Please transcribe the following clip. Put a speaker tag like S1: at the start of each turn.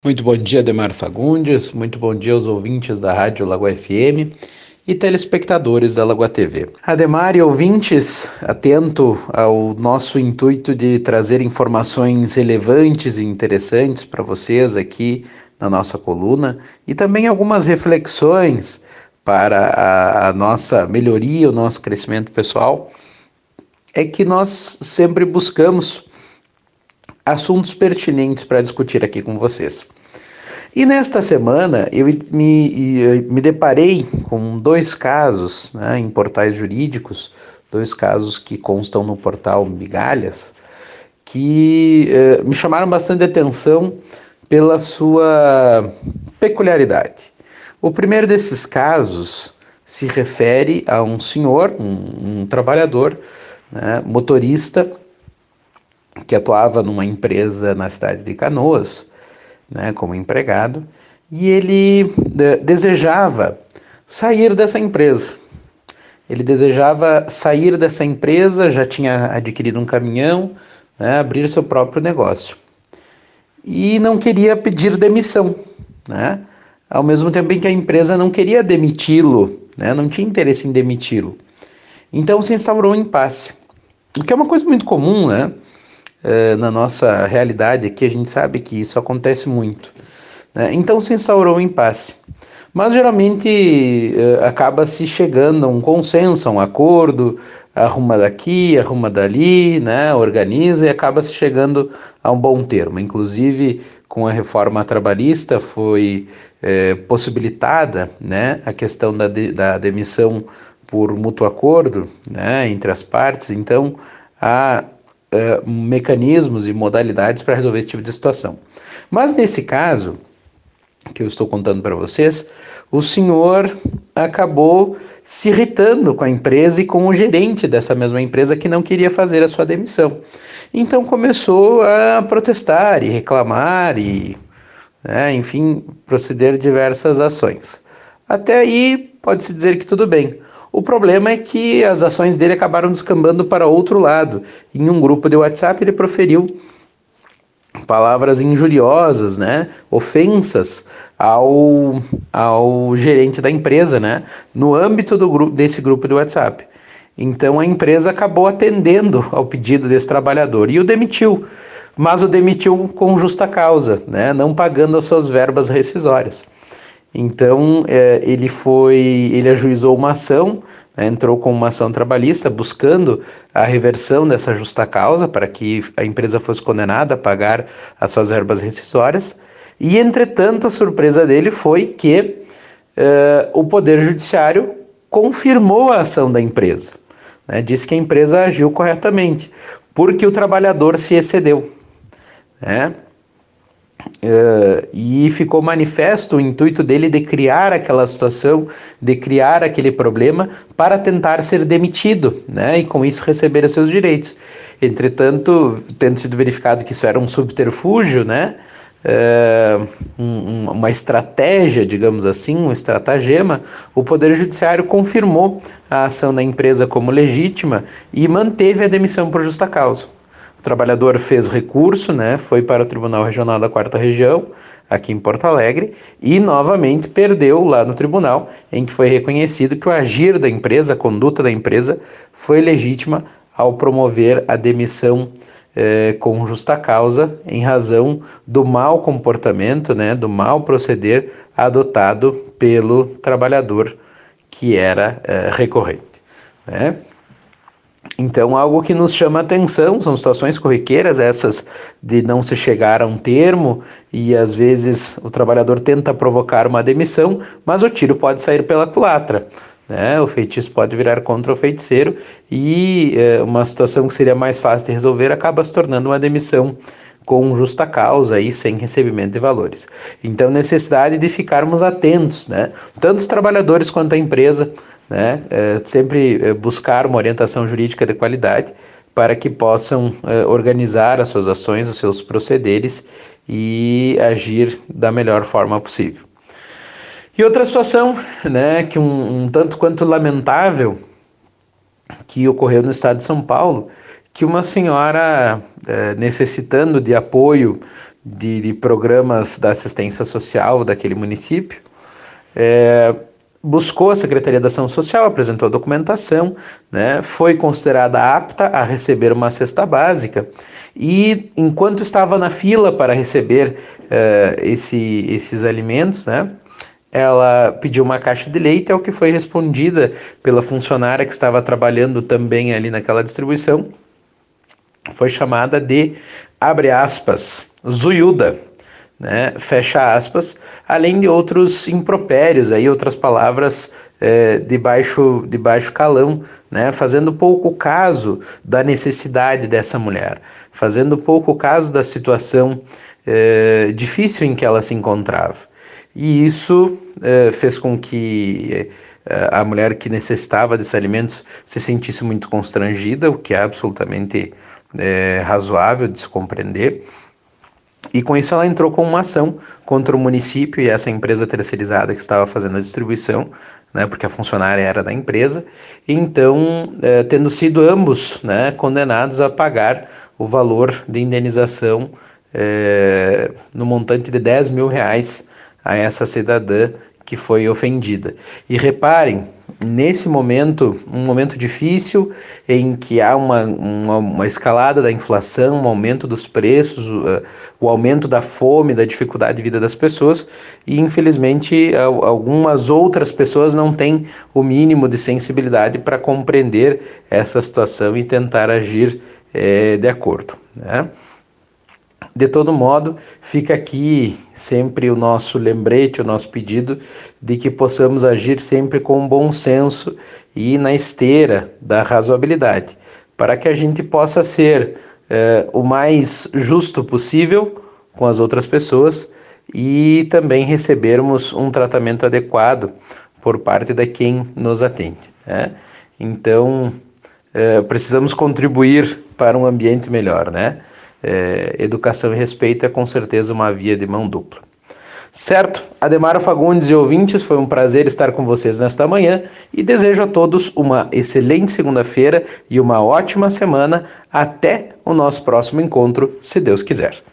S1: Muito bom dia, Ademar Fagundes. Muito bom dia aos ouvintes da Rádio Lagoa FM e telespectadores da Lagoa TV. Ademar e ouvintes, atento ao nosso intuito de trazer informações relevantes e interessantes para vocês aqui na nossa coluna e também algumas reflexões para a nossa melhoria, o nosso crescimento pessoal, é que nós sempre buscamos assuntos pertinentes para discutir aqui com vocês. E nesta semana eu me deparei com dois casos, né, em portais jurídicos, dois casos que constam no portal Migalhas, que me chamaram bastante atenção pela sua peculiaridade. O primeiro desses casos se refere a um senhor, um trabalhador, né, motorista, que atuava numa empresa na cidade de Canoas, né, como empregado, e ele desejava sair dessa empresa. Ele desejava sair dessa empresa, já tinha adquirido um caminhão, né, abrir seu próprio negócio. E não queria pedir demissão, né? Ao mesmo tempo em que a empresa não queria demiti-lo, né, não tinha interesse em demiti-lo. Então se instaurou um impasse, o que é uma coisa muito comum, né? Na nossa realidade aqui, a gente sabe que isso acontece muito, né? Então se instaurou um impasse. Mas geralmente acaba se chegando a um consenso, a um acordo, arruma daqui, arruma dali, né? Organiza e acaba se chegando a um bom termo. Inclusive, com a reforma trabalhista foi possibilitada, né, a questão da demissão por mútuo acordo, né, entre as partes. Então, há mecanismos e modalidades para resolver esse tipo de situação. Mas nesse caso que eu estou contando para vocês, o senhor acabou se irritando com a empresa e com o gerente dessa mesma empresa que não queria fazer a sua demissão. Então começou a protestar e reclamar e, né, enfim, proceder diversas ações. Até aí pode-se dizer que tudo bem. O problema é que as ações dele acabaram descambando para outro lado. Em um grupo de WhatsApp ele proferiu palavras injuriosas, né, ofensas ao gerente da empresa, né, no âmbito desse grupo de WhatsApp. Então a empresa acabou atendendo ao pedido desse trabalhador e o demitiu, mas o demitiu com justa causa, né, não pagando as suas verbas rescisórias. Então ele ajuizou uma ação, né, entrou com uma ação trabalhista buscando a reversão dessa justa causa para que a empresa fosse condenada a pagar as suas verbas rescisórias. E entretanto a surpresa dele foi que o Poder Judiciário confirmou a ação da empresa, né, disse que a empresa agiu corretamente, porque o trabalhador se excedeu, né? E ficou manifesto o intuito dele de criar aquela situação, de criar aquele problema para tentar ser demitido, né? E com isso receber os seus direitos. Entretanto, tendo sido verificado que isso era um subterfúgio, né? Uma estratégia, digamos assim, um estratagema, o Poder Judiciário confirmou a ação da empresa como legítima e manteve a demissão por justa causa. O trabalhador fez recurso, né, foi para o Tribunal Regional da 4ª Região, aqui em Porto Alegre, e novamente perdeu lá no tribunal, em que foi reconhecido que o agir da empresa, a conduta da empresa, foi legítima ao promover a demissão com justa causa, em razão do mau comportamento, né, do mau proceder adotado pelo trabalhador que era recorrente, né? Então, algo que nos chama a atenção são situações corriqueiras, essas de não se chegar a um termo e às vezes o trabalhador tenta provocar uma demissão, mas o tiro pode sair pela culatra, né? O feitiço pode virar contra o feiticeiro e uma situação que seria mais fácil de resolver acaba se tornando uma demissão com justa causa e sem recebimento de valores. Então, necessidade de ficarmos atentos, né? Tanto os trabalhadores quanto a empresa, né? Sempre buscar uma orientação jurídica de qualidade para que possam organizar as suas ações, os seus procederes e agir da melhor forma possível. E outra situação, né, que um tanto quanto lamentável, que ocorreu no estado de São Paulo, que uma senhora necessitando de apoio de programas da assistência social daquele município, buscou a Secretaria da Ação Social, apresentou a documentação, né, foi considerada apta a receber uma cesta básica e, enquanto estava na fila para receber esses alimentos, né, ela pediu uma caixa de leite, ao que foi respondida pela funcionária que estava trabalhando também ali naquela distribuição. Foi chamada de, abre aspas, zoiuda, né? Fecha aspas, além de outros impropérios, aí, outras palavras de baixo calão, né? Fazendo pouco caso da necessidade dessa mulher, fazendo pouco caso da situação difícil em que ela se encontrava. E isso fez com que a mulher que necessitava desses alimentos se sentisse muito constrangida, o que é absolutamente razoável de se compreender. E com isso ela entrou com uma ação contra o município e essa empresa terceirizada que estava fazendo a distribuição, né, porque a funcionária era da empresa, e então, tendo sido ambos, né, condenados a pagar o valor de indenização no montante de R$10.000 a essa cidadã que foi ofendida. E reparem, nesse momento, um momento difícil em que há uma escalada da inflação, um aumento dos preços, o aumento da fome, da dificuldade de vida das pessoas, e infelizmente algumas outras pessoas não têm o mínimo de sensibilidade para compreender essa situação e tentar agir de acordo, né? De todo modo, fica aqui sempre o nosso lembrete, o nosso pedido de que possamos agir sempre com bom senso e na esteira da razoabilidade, para que a gente possa ser o mais justo possível com as outras pessoas e também recebermos um tratamento adequado por parte de quem nos atende, né? Então, precisamos contribuir para um ambiente melhor, né? Educação e respeito é com certeza uma via de mão dupla. Certo? Ademar Fagundes e ouvintes, foi um prazer estar com vocês nesta manhã e desejo a todos uma excelente segunda-feira e uma ótima semana. Até o nosso próximo encontro, se Deus quiser.